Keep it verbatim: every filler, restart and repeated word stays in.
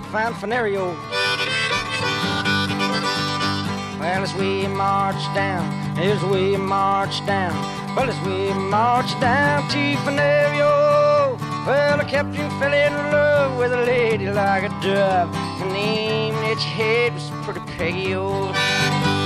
fanfanerio. Well, as we march down, as we march down, well, as we march down Tifonario, well, the captain fell in love with a lady like a dove. Her name that you had was pretty Peggy, oh.